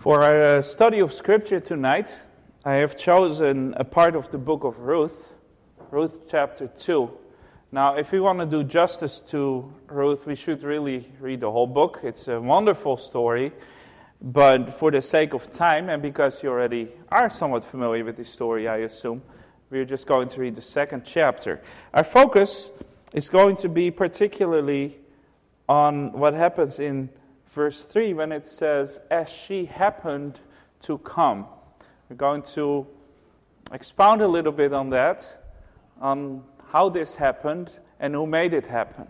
For our study of Scripture tonight, I have chosen a part of the book of Ruth, Ruth chapter 2. Now, if we want to do justice to Ruth, we should really read the whole book. It's a wonderful story, but for the sake of time, and because you already are somewhat familiar with this story, I assume, we're just going to read the second chapter. Our focus is going to be particularly on what happens in verse 3, when it says, as she happened to come. We're going to expound a little bit on that, on how this happened and who made it happen.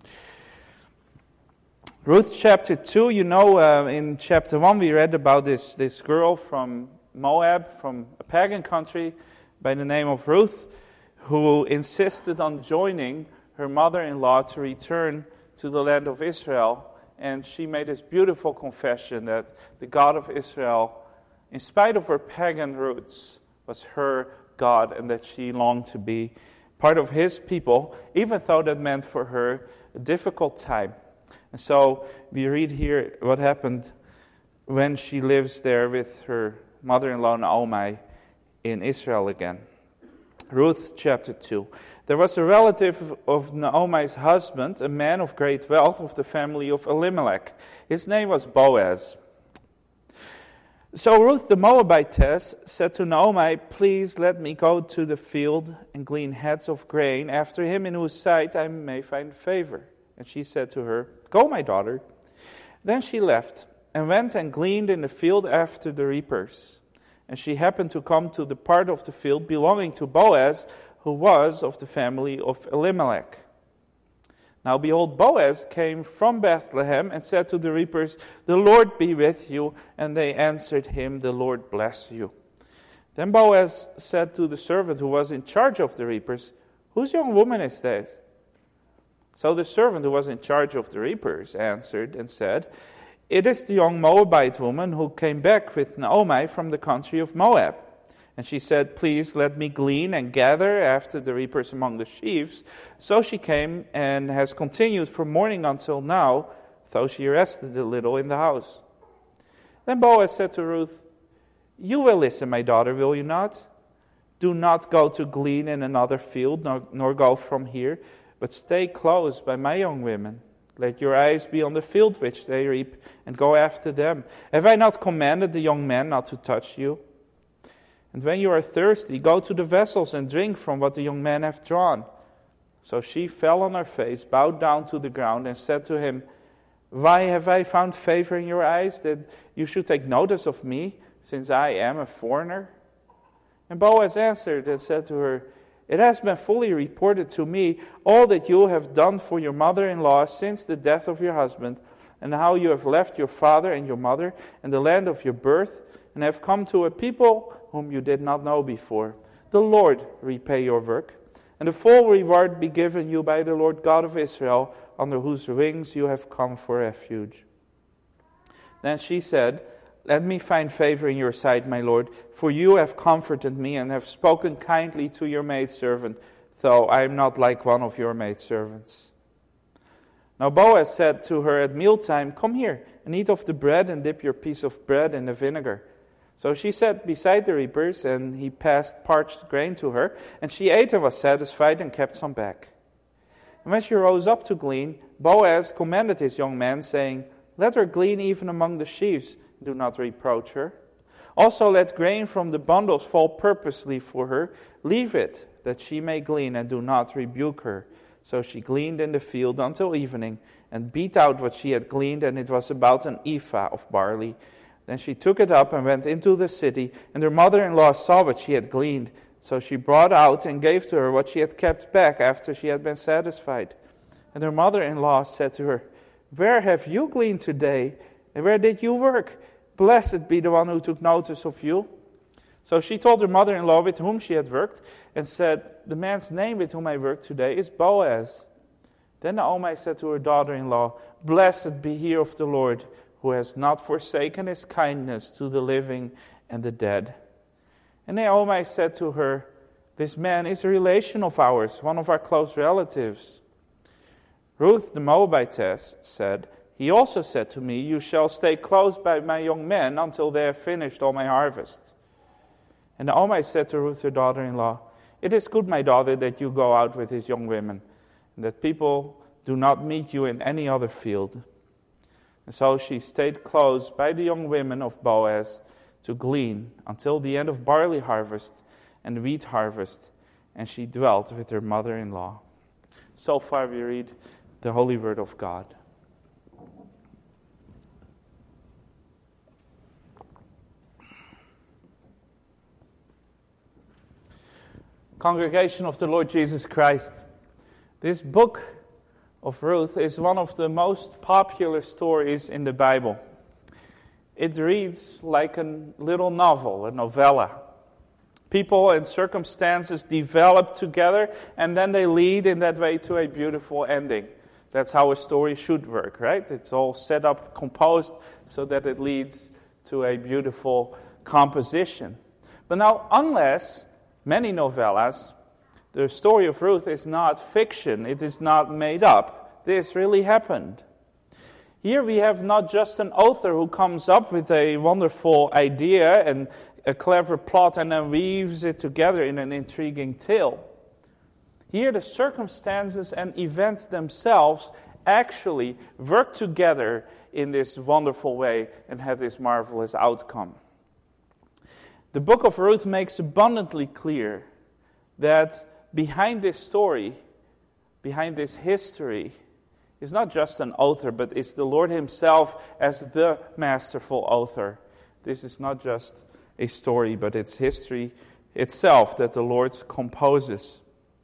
Ruth chapter 2, in chapter 1 we read about this girl from Moab, from a pagan country by the name of Ruth, who insisted on joining her mother-in-law to return to the land of Israel. And she made this beautiful confession that the God of Israel, in spite of her pagan roots, was her God, and that she longed to be part of His people, even though that meant for her a difficult time. And so we read here what happened when she lives there with her mother-in-law Naomi in Israel again. Ruth chapter 2. There was a relative of Naomi's husband, a man of great wealth of the family of Elimelech. His name was Boaz. So Ruth the Moabitess said to Naomi, please let me go to the field and glean heads of grain after him in whose sight I may find favor. And she said to her, go, my daughter. Then she left and went and gleaned in the field after the reapers. And she happened to come to the part of the field belonging to Boaz, who was of the family of Elimelech. Now behold, Boaz came from Bethlehem and said to the reapers, the Lord be with you. And they answered him, the Lord bless you. Then Boaz said to the servant who was in charge of the reapers, whose young woman is this? So the servant who was in charge of the reapers answered and said, it is the young Moabite woman who came back with Naomi from the country of Moab. And she said, please let me glean and gather after the reapers among the sheaves. So she came and has continued from morning until now, though she rested a little in the house. Then Boaz said to Ruth, you will listen, my daughter, will you not? Do not go to glean in another field, nor go from here, but stay close by my young women. Let your eyes be on the field which they reap, and go after them. Have I not commanded the young men not to touch you? And when you are thirsty, go to the vessels and drink from what the young men have drawn. So she fell on her face, bowed down to the ground, and said to him, why have I found favor in your eyes, that you should take notice of me, since I am a foreigner? And Boaz answered and said to her, it has been fully reported to me all that you have done for your mother-in-law since the death of your husband, and how you have left your father and your mother and the land of your birth, and have come to a people whom you did not know before. The Lord repay your work, and the full reward be given you by the Lord God of Israel, under whose wings you have come for refuge. Then she said, let me find favor in your sight, my Lord, for you have comforted me and have spoken kindly to your maidservant, though I am not like one of your maidservants. Now Boaz said to her at mealtime, come here and eat of the bread and dip your piece of bread in the vinegar. So she sat beside the reapers, and he passed parched grain to her, and she ate and was satisfied and kept some back. And when she rose up to glean, Boaz commanded his young man, saying, let her glean even among the sheaves, do not reproach her. Also let grain from the bundles fall purposely for her, leave it, that she may glean, and do not rebuke her. So she gleaned in the field until evening, and beat out what she had gleaned, and it was about an ephah of barley. Then she took it up and went into the city, and her mother-in-law saw what she had gleaned. So she brought out and gave to her what she had kept back after she had been satisfied. And her mother-in-law said to her, where have you gleaned today, and where did you work? Blessed be the one who took notice of you. So she told her mother-in-law with whom she had worked, and said, the man's name with whom I work today is Boaz. Then Naomi said to her daughter-in-law, blessed be he of the Lord, who has not forsaken his kindness to the living and the dead. And Naomi said to her, this man is a relation of ours, one of our close relatives. Ruth the Moabitess said, He also said to me, you shall stay close by my young men until they have finished all my harvest. And Naomi said to Ruth, her daughter-in-law, it is good, my daughter, that you go out with his young women, and that people do not meet you in any other field. And so she stayed close by the young women of Boaz to glean until the end of barley harvest and wheat harvest, and she dwelt with her mother-in-law. So far we read the holy word of God. Congregation of the Lord Jesus Christ, this book of Ruth is one of the most popular stories in the Bible. It reads like a little novel, a novella. People and circumstances develop together, and then they lead in that way to a beautiful ending. That's how a story should work, right? It's all set up, composed, so that it leads to a beautiful composition. But now, unless many novellas, the story of Ruth is not fiction, it is not made up. This really happened. Here we have not just an author who comes up with a wonderful idea and a clever plot and then weaves it together in an intriguing tale. Here the circumstances and events themselves actually work together in this wonderful way and have this marvelous outcome. The book of Ruth makes abundantly clear that behind this story, behind this history, is not just an author, but it's the Lord himself as the masterful author. This is not just a story, but it's history itself that the Lord composes.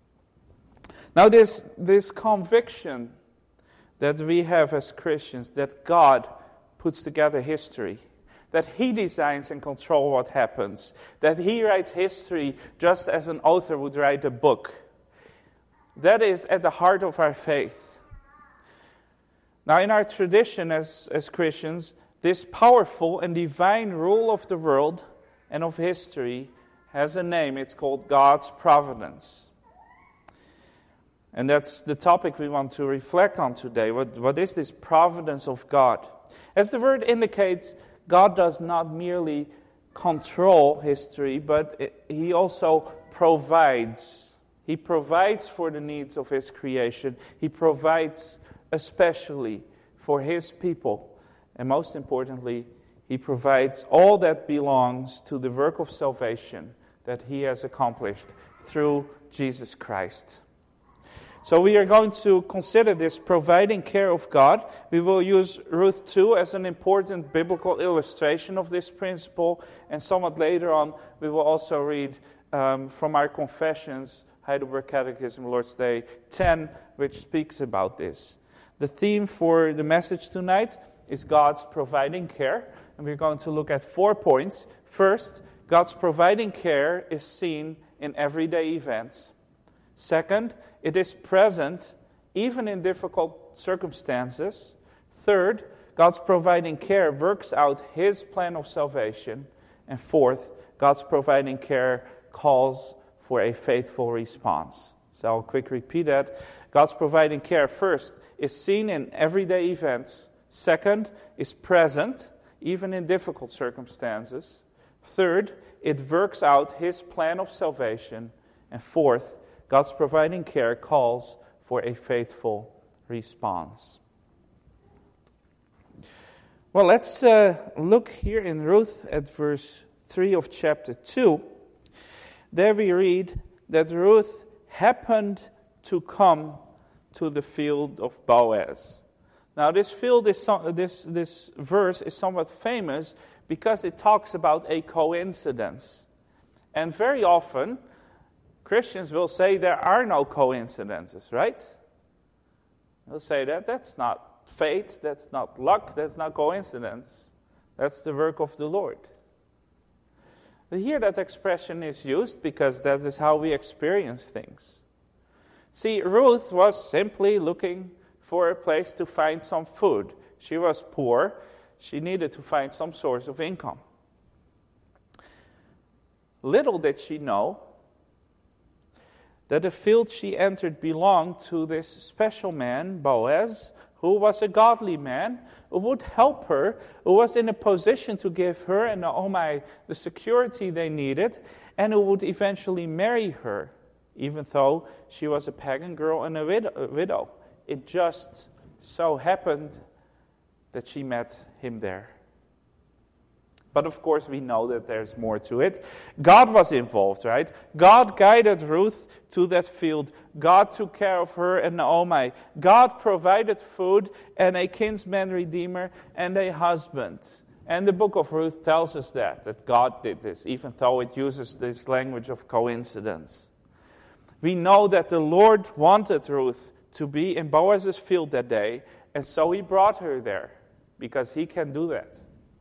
Now this conviction that we have as Christians, that God puts together history, that he designs and controls what happens, that he writes history just as an author would write a book. That is at the heart of our faith. Now in our tradition as Christians, this powerful and divine rule of the world and of history has a name. It's called God's providence. And that's the topic we want to reflect on today. What is this providence of God? As the word indicates, God does not merely control history, but he also provides. He provides for the needs of his creation. He provides especially for his people. And most importantly, he provides all that belongs to the work of salvation that he has accomplished through Jesus Christ. So we are going to consider this providing care of God. We will use Ruth 2 as an important biblical illustration of this principle. And somewhat later on, we will also read from our confessions, Heidelberg Catechism, Lord's Day 10, which speaks about this. The theme for the message tonight is God's providing care. And we're going to look at 4 points. First, God's providing care is seen in everyday events. Second, it is present even in difficult circumstances. Third, God's providing care works out his plan of salvation. And fourth, God's providing care calls for a faithful response. So I'll quickly repeat that. God's providing care, first, is seen in everyday events. Second, is present even in difficult circumstances. Third, it works out his plan of salvation. And fourth, God's providing care calls for a faithful response. Well, let's look here in Ruth at verse 3 of chapter 2. There we read that Ruth happened to come to the field of Boaz. Now this verse is somewhat famous because it talks about a coincidence. And very often Christians will say there are no coincidences, right? They'll say that's not fate, that's not luck, that's not coincidence. That's the work of the Lord. But here that expression is used because that is how we experience things. See, Ruth was simply looking for a place to find some food. She was poor. She needed to find some source of income. Little did she know that the field she entered belonged to this special man, Boaz, who was a godly man, who would help her, who was in a position to give her and Naomi the security they needed, and who would eventually marry her, even though she was a pagan girl and a widow. It just so happened that she met him there. But of course we know that there's more to it. God was involved, right? God guided Ruth to that field. God took care of her and Naomi. God provided food and a kinsman redeemer and a husband. And the book of Ruth tells us that God did this, even though it uses this language of coincidence. We know that the Lord wanted Ruth to be in Boaz's field that day, and so he brought her there, because he can do that.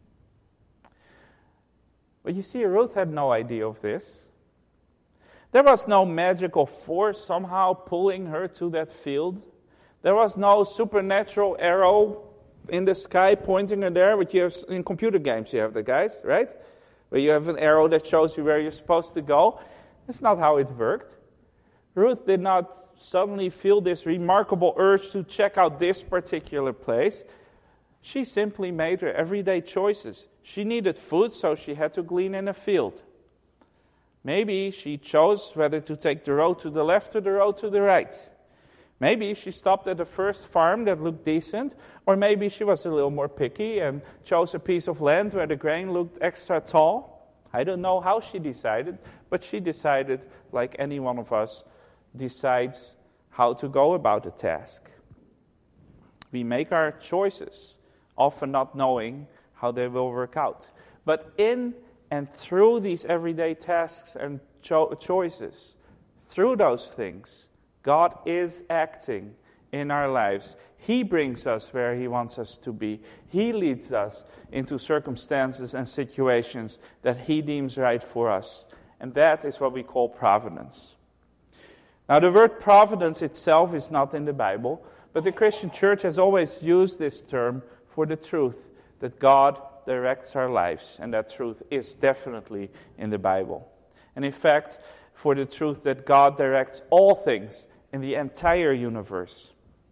But you see, Ruth had no idea of this. There was no magical force somehow pulling her to that field. There was no supernatural arrow in the sky pointing her there, which you have in computer games. You have the guys, right? Where you have an arrow that shows you where you're supposed to go. That's not how it worked. Ruth did not suddenly feel this remarkable urge to check out this particular place. She simply made her everyday choices. She needed food, so she had to glean in a field. Maybe she chose whether to take the road to the left or the road to the right. Maybe she stopped at the first farm that looked decent, or maybe she was a little more picky and chose a piece of land where the grain looked extra tall. I don't know how she decided, but she decided like any one of us decides how to go about a task. We make our choices, often not knowing how they will work out. But in and through these everyday tasks and choices, through those things, God is acting in our lives. He brings us where He wants us to be. He leads us into circumstances and situations that He deems right for us. And that is what we call providence. Now, the word providence itself is not in the Bible, but the Christian church has always used this term for the truth that God directs our lives, and that truth is definitely in the Bible. And in fact, for the truth that God directs all things in the entire universe.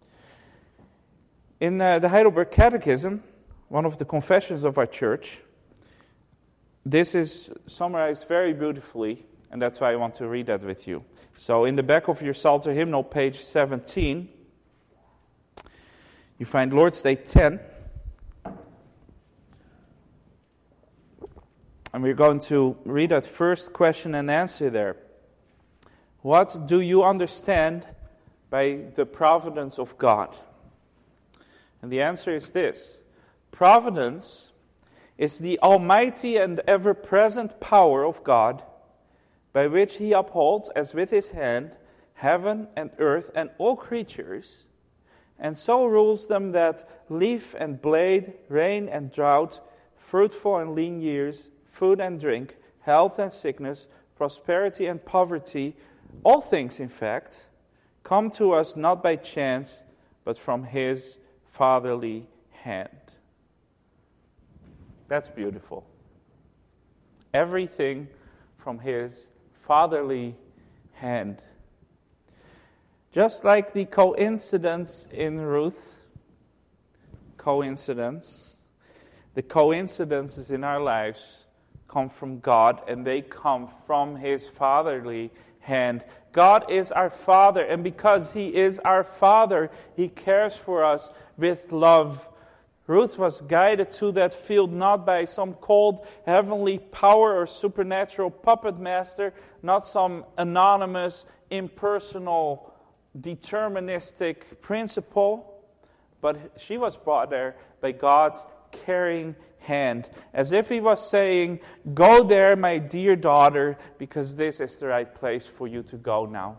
In the Heidelberg Catechism, one of the confessions of our church, this is summarized very beautifully, and that's why I want to read that with you. So in the back of your Psalter hymnal, page 17, you find Lord's Day 10. And we're going to read that first question and answer there. What do you understand by the providence of God? And the answer is this. Providence is the almighty and ever-present power of God, by which He upholds, as with His hand, heaven and earth and all creatures, and so rules them that leaf and blade, rain and drought, fruitful and lean years, food and drink, health and sickness, prosperity and poverty, all things, in fact, come to us not by chance, but from His fatherly hand. That's beautiful. Everything from His fatherly hand. Just like the coincidence in Ruth, the coincidences in our lives come from God, and they come from His fatherly hand. God is our Father, and because He is our Father, He cares for us with love. Ruth was guided to that field not by some cold heavenly power or supernatural puppet master, not some anonymous, impersonal, deterministic principle, but she was brought there by God's caring hand, as if He was saying, "Go there, my dear daughter, because this is the right place for you to go now."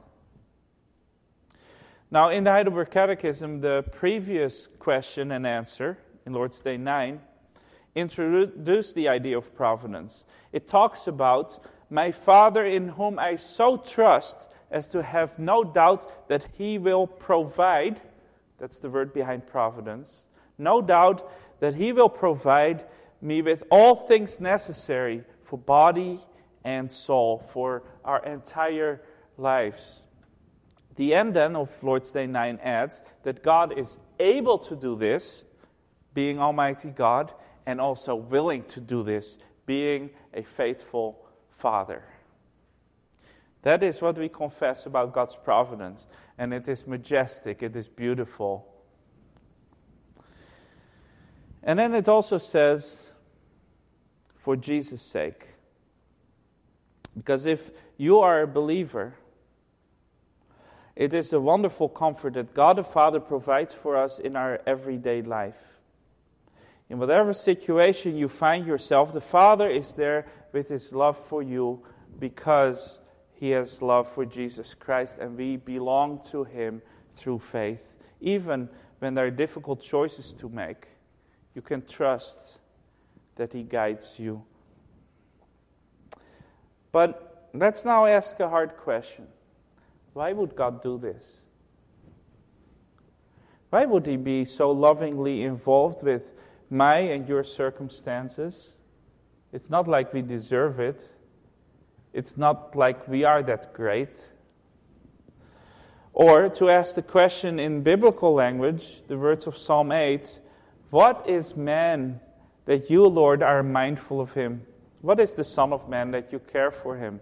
Now, in the Heidelberg Catechism, the previous question and answer, in Lord's Day 9, introduced the idea of providence. It talks about, "My Father in whom I so trust as to have no doubt that He will provide," that's the word behind providence, "no doubt that He will provide me with all things necessary for body and soul, for our entire lives." The end then of Lord's Day 9 adds that God is able to do this, being Almighty God, and also willing to do this, being a faithful Father. That is what we confess about God's providence, and it is majestic, it is beautiful. And then it also says, for Jesus' sake. Because if you are a believer, it is a wonderful comfort that God the Father provides for us in our everyday life. In whatever situation you find yourself, the Father is there with His love for you because He has love for Jesus Christ, and we belong to Him through faith. Even when there are difficult choices to make, you can trust that He guides you. But let's now ask a hard question. Why would God do this? Why would He be so lovingly involved with my and your circumstances? It's not like we deserve it. It's not like we are that great. Or to ask the question in biblical language, the words of Psalm 8, what is man that you, Lord, are mindful of him? What is the Son of Man that you care for him?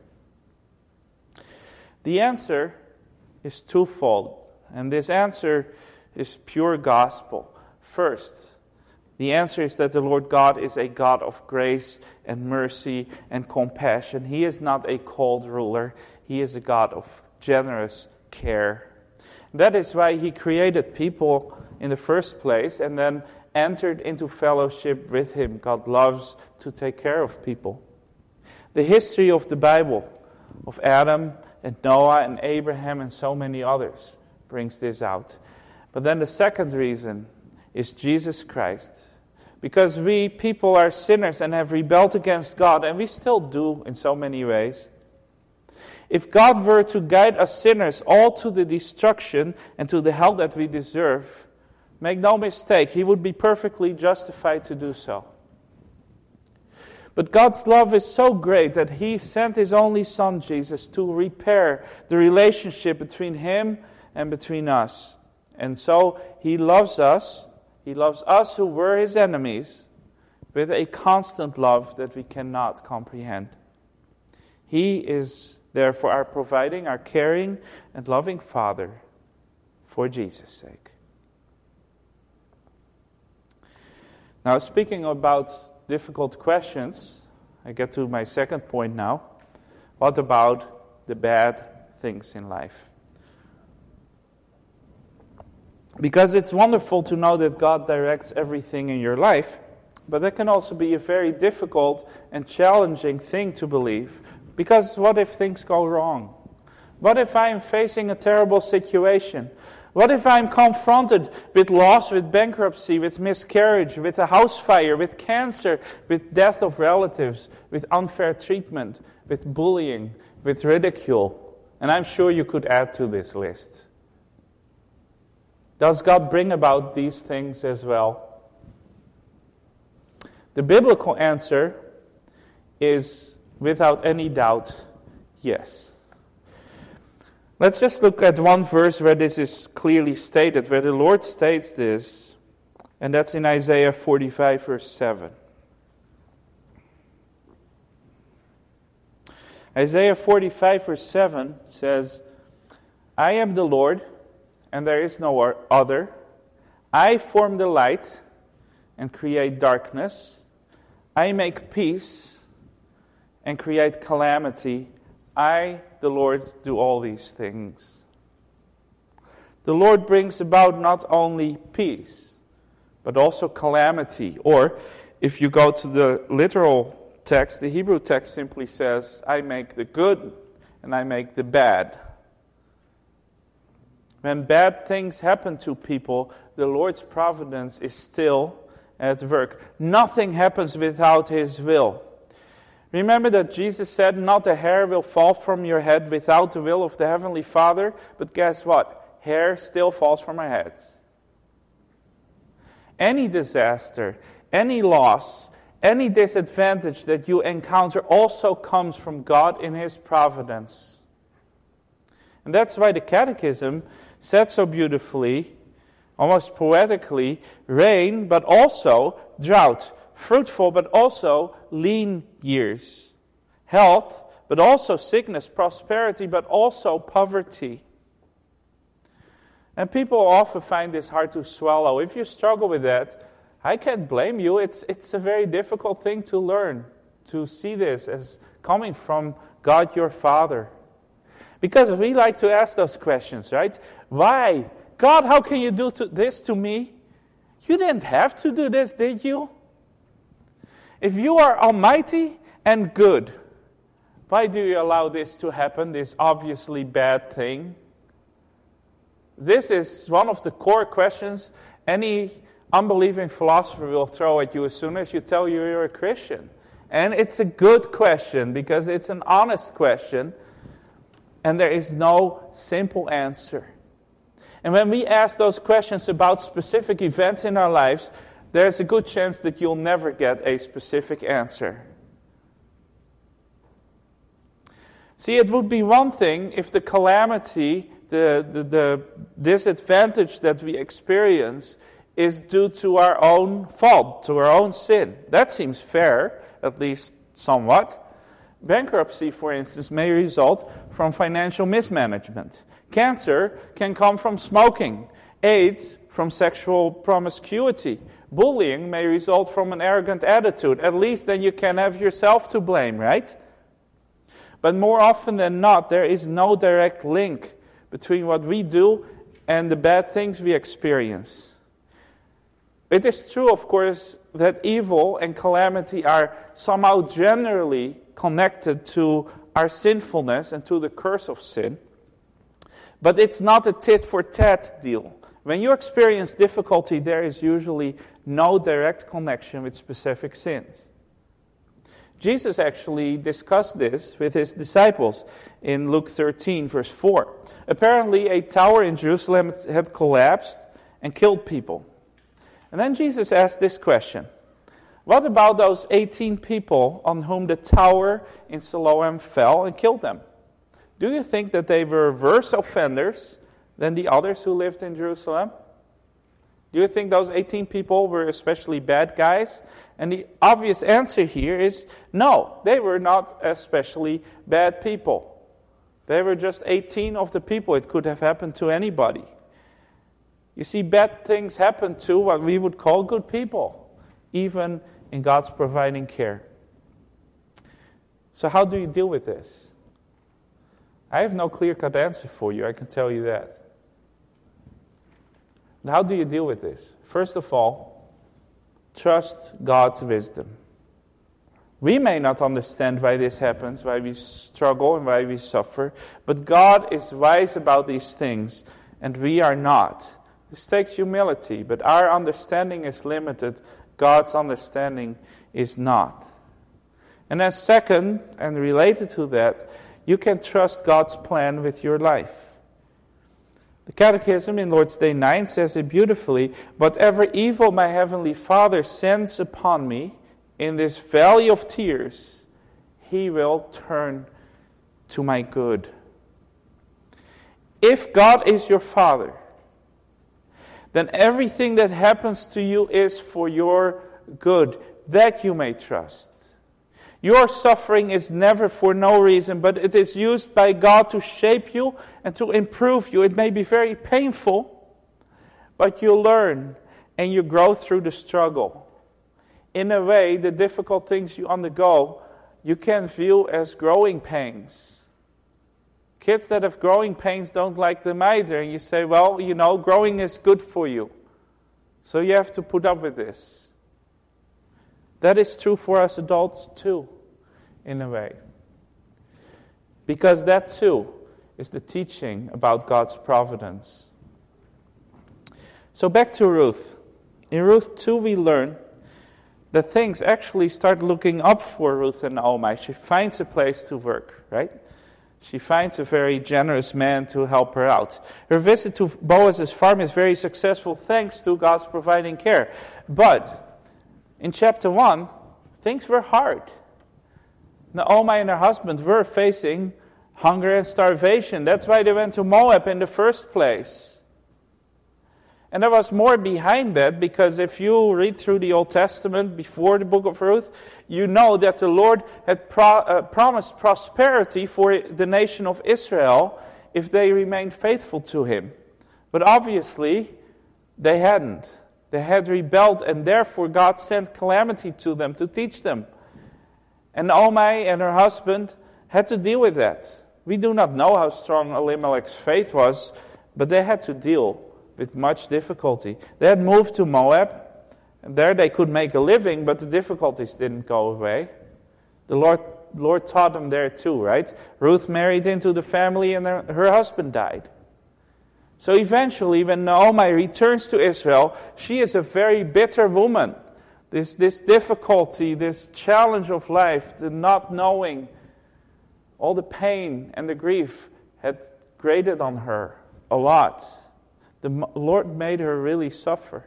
The answer is twofold, and this answer is pure gospel. First, the answer is that the Lord God is a God of grace and mercy and compassion. He is not a cold ruler. He is a God of generous care. That is why He created people in the first place and then entered into fellowship with Him. God loves to take care of people. The history of the Bible, of Adam and Noah and Abraham and so many others, brings this out. But then the second reason is Jesus Christ. Because we people are sinners and have rebelled against God, and we still do in so many ways. If God were to guide us sinners all to the destruction and to the hell that we deserve, make no mistake, He would be perfectly justified to do so. But God's love is so great that He sent His only Son, Jesus, to repair the relationship between Him and between us. And so He loves us. He loves us who were His enemies with a constant love that we cannot comprehend. He is therefore our providing, our caring and loving Father for Jesus' sake. Now, speaking about difficult questions, I get to my second point now. What about the bad things in life? Because it's wonderful to know that God directs everything in your life, but that can also be a very difficult and challenging thing to believe. Because what if things go wrong? What if I'm facing a terrible situation? What if I'm confronted with loss, with bankruptcy, with miscarriage, with a house fire, with cancer, with death of relatives, with unfair treatment, with bullying, with ridicule? And I'm sure you could add to this list. Does God bring about these things as well? The biblical answer is, without any doubt, yes. Let's just look at one verse where this is clearly stated, where the Lord states this, and that's in Isaiah 45, verse 7. Isaiah 45, verse 7 says, I am the Lord, and there is no other. I form the light and create darkness. I make peace and create calamity. I, the Lord, do all these things. The Lord brings about not only peace, but also calamity. Or, if you go to the literal text, the Hebrew text simply says, I make the good and I make the bad. When bad things happen to people, the Lord's providence is still at work. Nothing happens without His will. Remember that Jesus said, not a hair will fall from your head without the will of the Heavenly Father. But guess what? Hair still falls from our heads. Any disaster, any loss, any disadvantage that you encounter also comes from God in His providence. And that's why the Catechism said so beautifully, almost poetically, rain, but also drought, fruitful, but also lean years, health, but also sickness, prosperity, but also poverty. And people often find this hard to swallow. If you struggle with that, I can't blame you. It's a very difficult thing to learn, to see this as coming from God your Father. Because we like to ask those questions, right? Why? God, how can you do this to me? You didn't have to do this, did you? If you are almighty and good, why do you allow this to happen, this obviously bad thing? This is one of the core questions any unbelieving philosopher will throw at you as soon as you tell you you're a Christian. And it's a good question because it's an honest question, and there is no simple answer. And when we ask those questions about specific events in our lives, there's a good chance that you'll never get a specific answer. See, it would be one thing if the calamity, the disadvantage that we experience is due to our own fault, to our own sin. That seems fair, at least somewhat. Bankruptcy, for instance, may result from financial mismanagement. Cancer can come from smoking. AIDS from sexual promiscuity. Bullying may result from an arrogant attitude. At least then you can have yourself to blame, right? But more often than not, there is no direct link between what we do and the bad things we experience. It is true, of course, that evil and calamity are somehow generally connected to our sinfulness and to the curse of sin. But it's not a tit-for-tat deal. When you experience difficulty, there is usually no direct connection with specific sins. Jesus actually discussed this with his disciples in Luke 13, verse 4. Apparently, a tower in Jerusalem had collapsed and killed people. And then Jesus asked this question: what about those 18 people on whom the tower in Siloam fell and killed them? Do you think that they were worse offenders than the others who lived in Jerusalem? Do you think those 18 people were especially bad guys? And the obvious answer here is no, they were not especially bad people. They were just 18 of the people. It could have happened to anybody. You see, bad things happen to what we would call good people, even in God's providing care. So how do you deal with this? I have no clear-cut answer for you, I can tell you that. But how do you deal with this? First of all, trust God's wisdom. We may not understand why this happens, why we struggle and why we suffer, but God is wise about these things, and we are not. This takes humility, but our understanding is limited. God's understanding is not. And then second, and related to that, you can trust God's plan with your life. The Catechism in Lord's Day 9 says it beautifully: whatever evil my heavenly Father sends upon me in this valley of tears, He will turn to my good. If God is your Father, then everything that happens to you is for your good, that you may trust. Your suffering is never for no reason, but it is used by God to shape you and to improve you. It may be very painful, but you learn and you grow through the struggle. In a way, the difficult things you undergo, you can view as growing pains. Kids that have growing pains don't like them either. And you say, well, growing is good for you. So you have to put up with this. That is true for us adults too, in a way. Because that too is the teaching about God's providence. So back to Ruth. In Ruth 2 we learn that things actually start looking up for Ruth and Naomi. She finds a place to work, right? She finds a very generous man to help her out. Her visit to Boaz's farm is very successful thanks to God's providing care. But in chapter 1, things were hard. Naomi and her husband were facing hunger and starvation. That's why they went to Moab in the first place. And there was more behind that, because if you read through the Old Testament before the book of Ruth, you know that the Lord had promised prosperity for the nation of Israel if they remained faithful to Him. But obviously, they hadn't. They had rebelled, and therefore God sent calamity to them to teach them. And Naomi and her husband had to deal with that. We do not know how strong Elimelech's faith was, but they had to deal with much difficulty. They had moved to Moab, and there they could make a living, but the difficulties didn't go away. The Lord taught them there too, right? Ruth married into the family, and her husband died. So eventually, when Naomi returns to Israel, she is a very bitter woman. This difficulty, this challenge of life, the not knowing, all the pain and the grief had grated on her a lot. The Lord made her really suffer.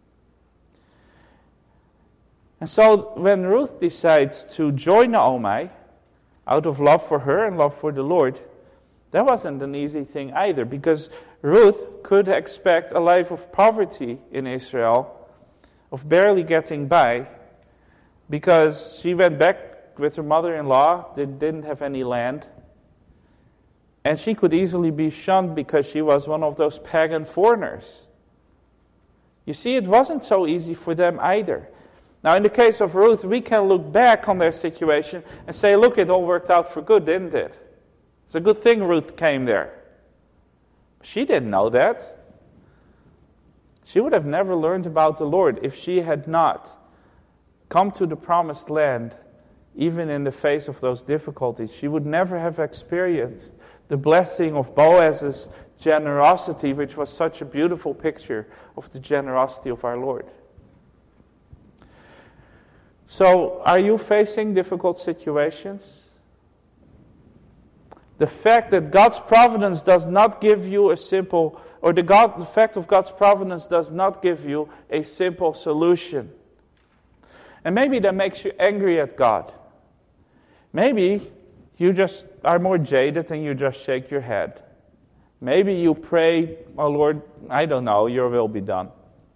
And so when Ruth decides to join Naomi, out of love for her and love for the Lord, that wasn't an easy thing either, because Ruth could expect a life of poverty in Israel, of barely getting by, because she went back with her mother-in-law, they didn't have any land. And she could easily be shunned because she was one of those pagan foreigners. You see, it wasn't so easy for them either. Now, in the case of Ruth, we can look back on their situation and say, look, it all worked out for good, didn't it? It's a good thing Ruth came there. She didn't know that. She would have never learned about the Lord if she had not come to the promised land, even in the face of those difficulties. She would never have experienced the blessing of Boaz's generosity, which was such a beautiful picture of the generosity of our Lord. So, are you facing difficult situations? The fact that God's providence does not give you a simple, or the fact of God's providence does not give you a simple solution. And maybe that makes you angry at God. Maybe you just are more jaded and you just shake your head. Maybe you pray, oh Lord, I don't know, your will be done.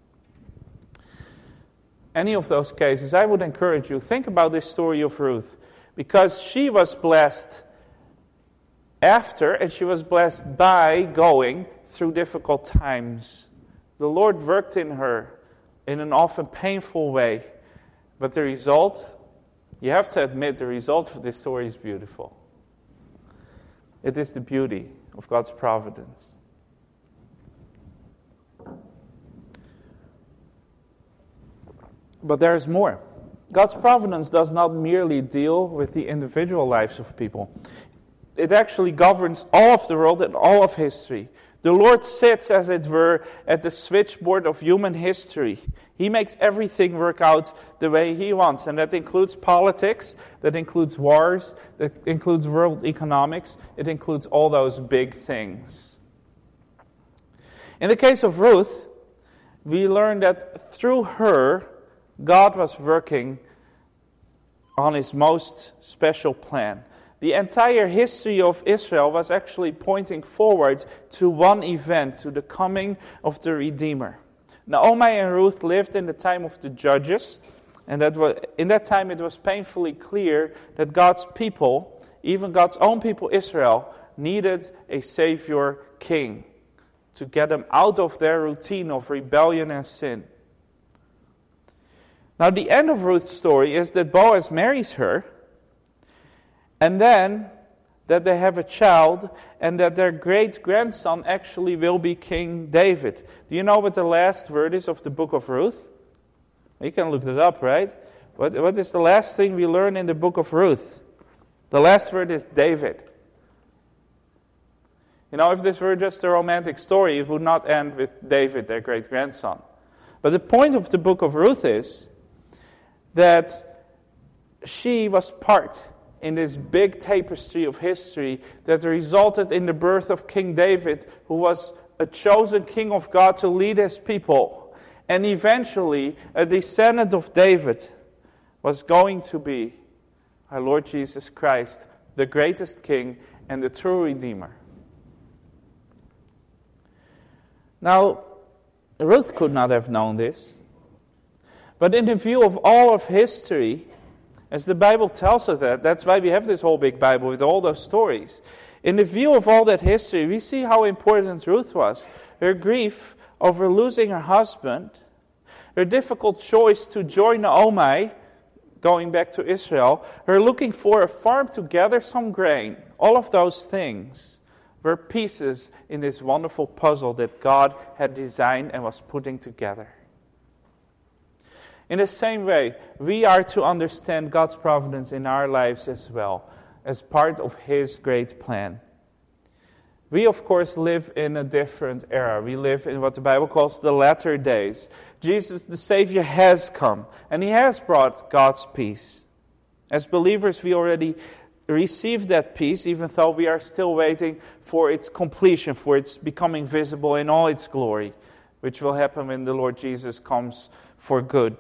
Any of those cases, I would encourage you, think about this story of Ruth. Because she was blessed after, and she was blessed by going through difficult times. The Lord worked in her in an often painful way. But the result, you have to admit, the result of this story is beautiful. It is the beauty of God's providence. But there is more. God's providence does not merely deal with the individual lives of people. It actually governs all of the world and all of history. The Lord sits, as it were, at the switchboard of human history. He makes everything work out the way He wants. And that includes politics, that includes wars, that includes world economics. It includes all those big things. In the case of Ruth, we learn that through her, God was working on His most special plan. The entire history of Israel was actually pointing forward to one event, to the coming of the Redeemer. Naomi and Ruth lived in the time of the Judges, and in that time it was painfully clear that God's people, even God's own people Israel, needed a Savior king to get them out of their routine of rebellion and sin. Now the end of Ruth's story is that Boaz marries her, and then that they have a child, and that their great-grandson actually will be King David. Do you know what the last word is of the book of Ruth? You can look it up, right? What is the last thing we learn in the book of Ruth? The last word is David. You know, if this were just a romantic story, it would not end with David, their great-grandson. But the point of the book of Ruth is that she was part in this big tapestry of history that resulted in the birth of King David, who was a chosen king of God to lead His people. And eventually, a descendant of David was going to be our Lord Jesus Christ, the greatest king and the true Redeemer. Now, Ruth could not have known this. But in the view of all of history, as the Bible tells us that's why we have this whole big Bible with all those stories. In the view of all that history, we see how important Ruth was. Her grief over losing her husband, her difficult choice to join Naomi, going back to Israel, her looking for a farm to gather some grain, all of those things were pieces in this wonderful puzzle that God had designed and was putting together. In the same way, we are to understand God's providence in our lives as well, as part of His great plan. We, of course, live in a different era. We live in what the Bible calls the latter days. Jesus, the Savior, has come, and He has brought God's peace. As believers, we already receive that peace, even though we are still waiting for its completion, for its becoming visible in all its glory, which will happen when the Lord Jesus comes for good.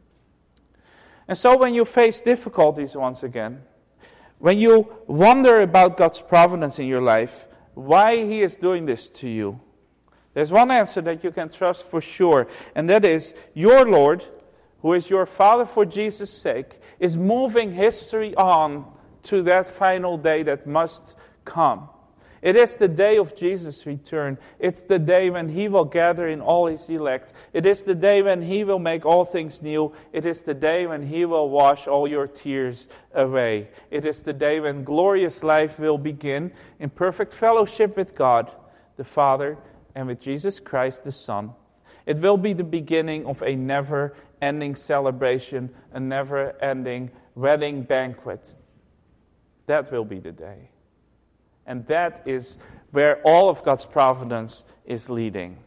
And so when you face difficulties once again, when you wonder about God's providence in your life, why He is doing this to you, there's one answer that you can trust for sure, and that is your Lord, who is your Father for Jesus' sake, is moving history on to that final day that must come. It is the day of Jesus' return. It's the day when He will gather in all His elect. It is the day when He will make all things new. It is the day when He will wash all your tears away. It is the day when glorious life will begin in perfect fellowship with God, the Father, and with Jesus Christ, the Son. It will be the beginning of a never-ending celebration, a never-ending wedding banquet. That will be the day. And that is where all of God's providence is leading.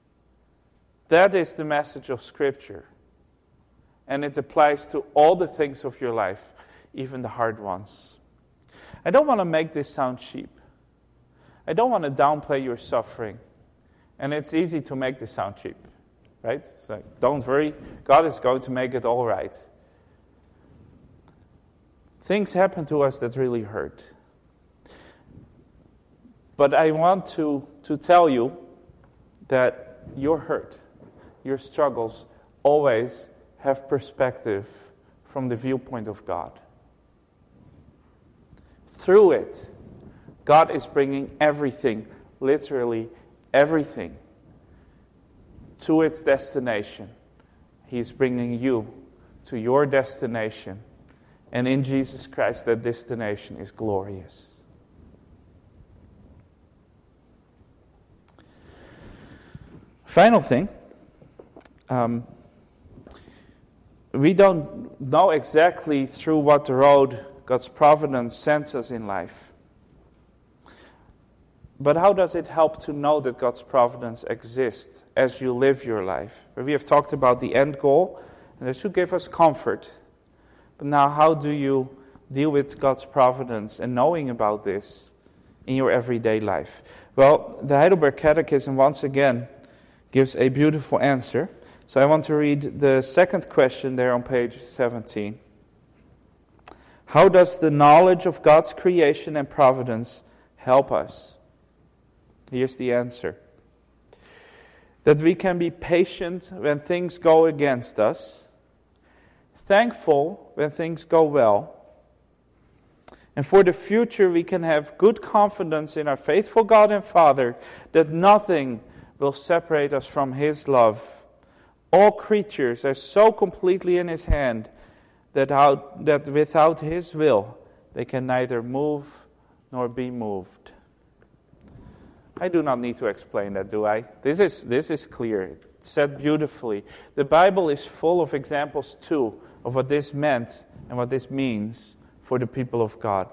That is the message of Scripture. And it applies to all the things of your life, even the hard ones. I don't want to make this sound cheap. I don't want to downplay your suffering. And it's easy to make this sound cheap, right? It's like, don't worry, God is going to make it all right. Things happen to us that really hurt. But I want to tell you that your hurt, your struggles, always have perspective from the viewpoint of God. Through it, God is bringing everything, literally everything, to its destination. He is bringing you to your destination. And in Jesus Christ, that destination is glorious. Final thing, we don't know exactly through what road God's providence sends us in life. But how does it help to know that God's providence exists as you live your life? We have talked about the end goal, and that should give us comfort. But now, how do you deal with God's providence and knowing about this in your everyday life? Well, the Heidelberg Catechism, once again, gives a beautiful answer. So I want to read the second question there on page 17. How does the knowledge of God's creation and providence help us? Here's the answer. That we can be patient when things go against us, thankful when things go well, and for the future we can have good confidence in our faithful God and Father that nothing will separate us from His love. All creatures are so completely in His hand that without His will they can neither move nor be moved. I do not need to explain that, do I? This is clear. It's said beautifully. The Bible is full of examples too of what this meant and what this means for the people of God.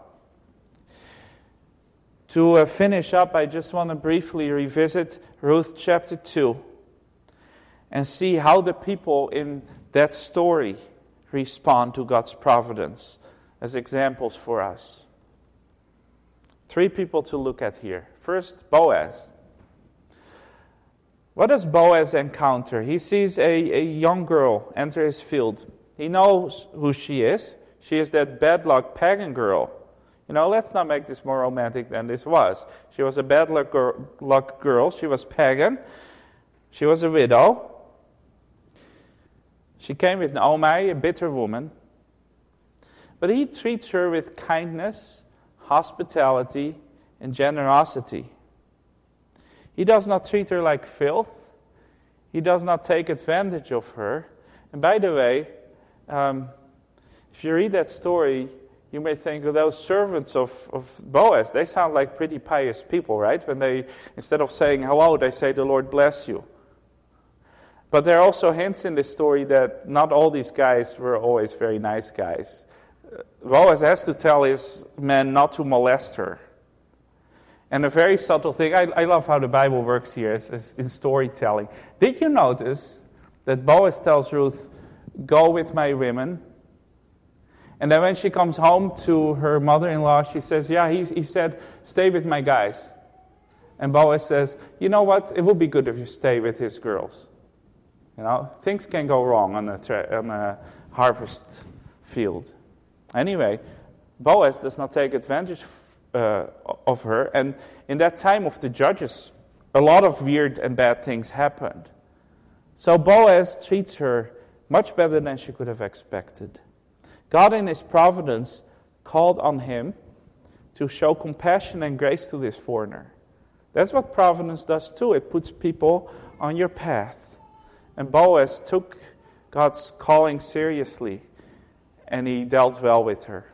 To finish up, I just want to briefly revisit Ruth chapter 2 and see how the people in that story respond to God's providence as examples for us. 3 people to look at here. First, Boaz. What does Boaz encounter? He sees a young girl enter his field. He knows who she is. She is that bad luck pagan girl. Let's not make this more romantic than this was. She was a bad luck girl. She was pagan. She was a widow. She came with Naomi, a bitter woman. But he treats her with kindness, hospitality, and generosity. He does not treat her like filth. He does not take advantage of her. And by the way, if you read that story, you may think of those servants of Boaz. They sound like pretty pious people, right? When they, instead of saying hello, they say, "The Lord bless you." But there are also hints in this story that not all these guys were always very nice guys. Boaz has to tell his men not to molest her. And a very subtle thing, I love how the Bible works here is in storytelling. Did you notice that Boaz tells Ruth, "Go with my women"? And then when she comes home to her mother-in-law, she says, "Yeah, he said, stay with my guys." And Boaz says, "You know what? It would be good if you stay with his girls." You know, things can go wrong on a harvest field. Anyway, Boaz does not take advantage of her. And in that time of the judges, a lot of weird and bad things happened. So Boaz treats her much better than she could have expected. God in his providence called on him to show compassion and grace to this foreigner. That's what providence does too. It puts people on your path. And Boaz took God's calling seriously, and he dealt well with her.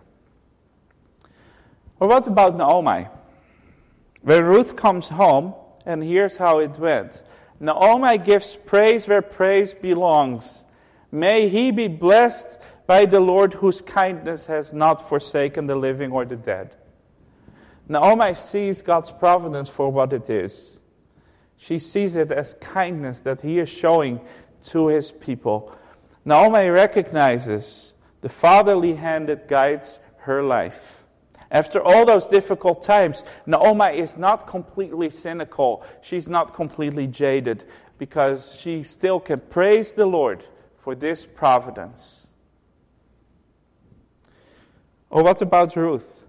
Well, what about Naomi? When Ruth comes home, and here's how it went. Naomi gives praise where praise belongs. May he be blessed by the Lord, whose kindness has not forsaken the living or the dead. Naomi sees God's providence for what it is. She sees it as kindness that he is showing to his people. Naomi recognizes the fatherly hand that guides her life. After all those difficult times, Naomi is not completely cynical. She's not completely jaded, because she still can praise the Lord for this providence. Or what about Ruth?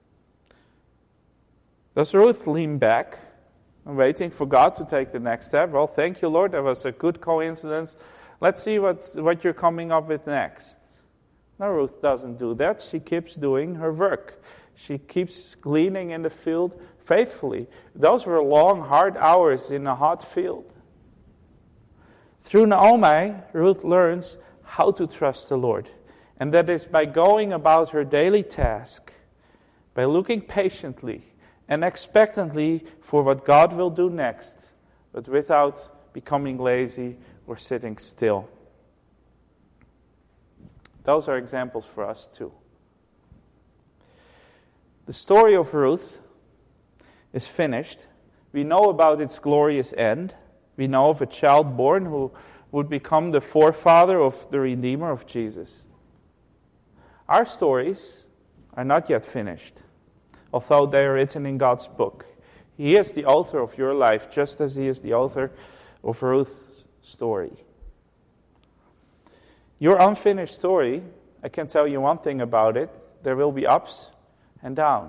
Does Ruth lean back and waiting for God to take the next step? Well, thank you, Lord. That was a good coincidence. Let's see what you're coming up with next. No, Ruth doesn't do that. She keeps doing her work. She keeps gleaning in the field faithfully. Those were long, hard hours in a hot field. Through Naomi, Ruth learns how to trust the Lord. And that is by going about her daily task, by looking patiently and expectantly for what God will do next, but without becoming lazy or sitting still. Those are examples for us too. The story of Ruth is finished. We know about its glorious end. We know of a child born who would become the forefather of the Redeemer of Jesus. Our stories are not yet finished, although they are written in God's book. He is the author of your life, just as he is the author of Ruth's story. Your unfinished story, I can tell you one thing about it: there will be ups and downs.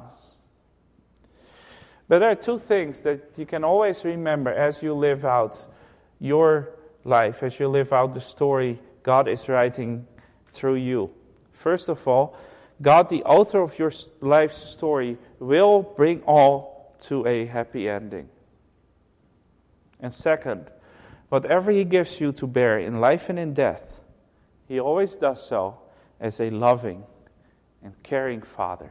But there are two things that you can always remember as you live out your life, as you live out the story God is writing through you. First of all, God, the author of your life's story, will bring all to a happy ending. And second, whatever he gives you to bear in life and in death, he always does so as a loving and caring Father.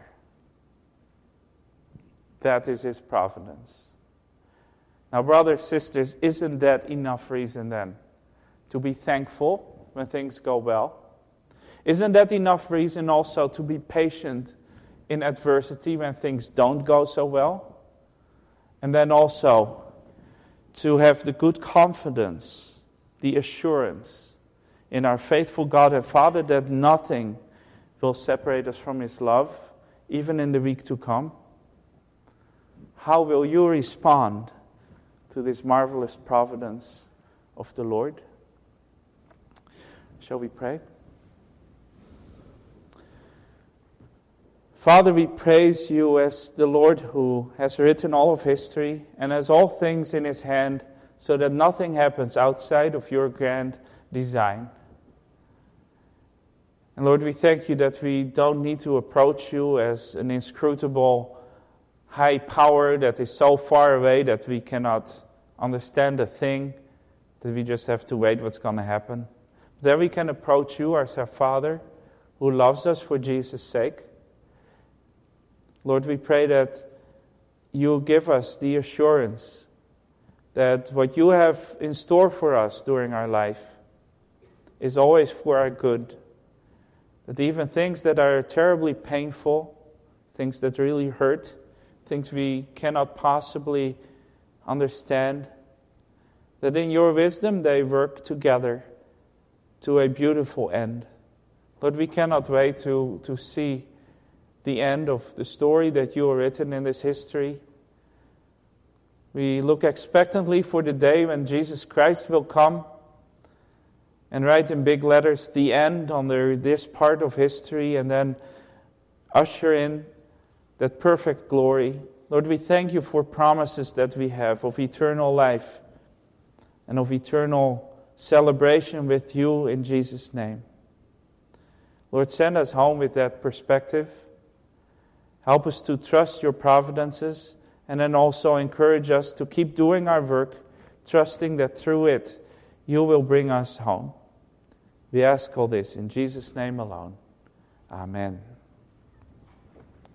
That is his providence. Now, brothers, sisters, isn't that enough reason then to be thankful when things go well? Isn't that enough reason also to be patient in adversity when things don't go so well? And then also to have the good confidence, the assurance in our faithful God and Father that nothing will separate us from his love, even in the week to come? How will you respond to this marvelous providence of the Lord? Shall we pray? Father, we praise you as the Lord who has written all of history and has all things in his hand so that nothing happens outside of your grand design. And Lord, we thank you that we don't need to approach you as an inscrutable high power that is so far away that we cannot understand a thing, that we just have to wait what's going to happen. Then we can approach you as our Father who loves us for Jesus' sake. Lord, we pray that you give us the assurance that what you have in store for us during our life is always for our good. That even things that are terribly painful, things that really hurt, things we cannot possibly understand, that in your wisdom they work together to a beautiful end. Lord, we cannot wait to see the end of the story that you have written in this history. We look expectantly for the day when Jesus Christ will come and write in big letters the end under this part of history and then usher in that perfect glory. Lord, we thank you for promises that we have of eternal life and of eternal celebration with you in Jesus' name. Lord, send us home with that perspective. Help us to trust your providences, and then also encourage us to keep doing our work, trusting that through it you will bring us home. We ask all this in Jesus' name alone. Amen.